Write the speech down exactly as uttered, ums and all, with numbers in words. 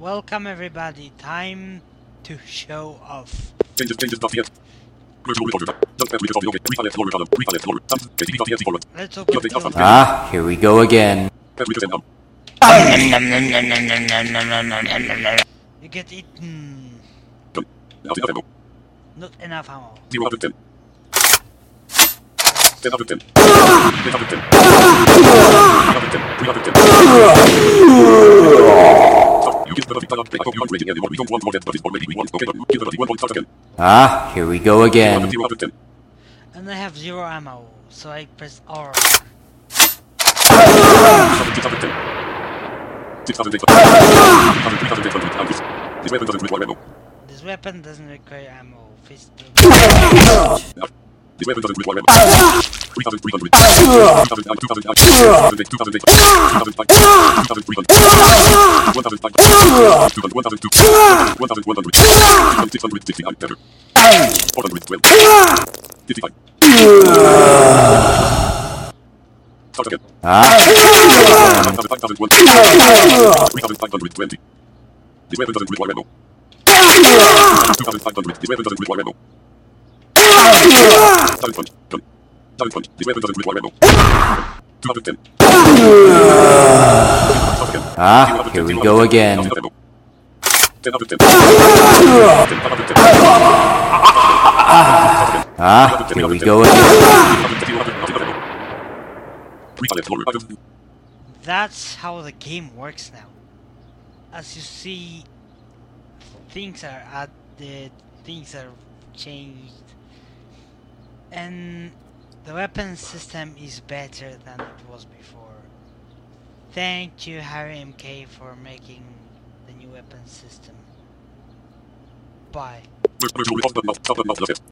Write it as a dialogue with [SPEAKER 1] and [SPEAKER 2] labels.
[SPEAKER 1] Welcome everybody, time to show off.
[SPEAKER 2] Changes, changes, not yet. Virtual recorder. Just press reset of the OK. Reset floor column. Reset floor. Thumbs. K T V dot E X E forward.
[SPEAKER 1] Let's open
[SPEAKER 2] Update
[SPEAKER 1] the
[SPEAKER 2] of
[SPEAKER 3] Ah, here we go again.
[SPEAKER 2] Press reset now.
[SPEAKER 1] You get eaten.
[SPEAKER 2] Done. Not enough ammo.
[SPEAKER 1] Not enough ammo.
[SPEAKER 2] Zero out of ten. Ten out of ten. Ten out of ten. Out of ten. Three out of ten. Stop. You give the time. I hope you aren't rating anymore. We don't want more dead bodies, or maybe we want. Okay, but give the body one point. Start again.
[SPEAKER 3] Ah, here we go again.
[SPEAKER 2] Zero out of ten.
[SPEAKER 1] And I have zero ammo, so I press R.
[SPEAKER 2] Six out of ten. Six thousand eight hundred. Three thousand eight hundred. And this. This weapon doesn't require ammo.
[SPEAKER 1] This weapon doesn't require ammo. Fist.
[SPEAKER 2] This weapon doesn't require ammo. Three thousand three hundred. Two thousand and two thousand and two thousand eight. Two thousand eight. Two thousand five. Two thousand three hundred. One thousand five. Two thousand one thousand two. One thousand one hundred. Six hundred sixty-nine. Better. Four hundred twelve. Fifty-five. Start again.
[SPEAKER 3] Ah,
[SPEAKER 2] Five thousand one. Three thousand five hundred twenty. This weapon doesn't require ammo. Two thousand five hundred. This weapon doesn't require ammo. Thousand one. Done. Thousand one. This weapon doesn't require ammo. Two hundred ten. Start again.
[SPEAKER 3] ah, here we go again.
[SPEAKER 2] Ten out of ten. Ten out of ten.
[SPEAKER 3] Ah, here we go again.
[SPEAKER 1] That's how the game works now. As you see, things are added, things are changed, and the weapon system is better than it was before. Thank you, Harry M K, for making the new weapon system. Bye.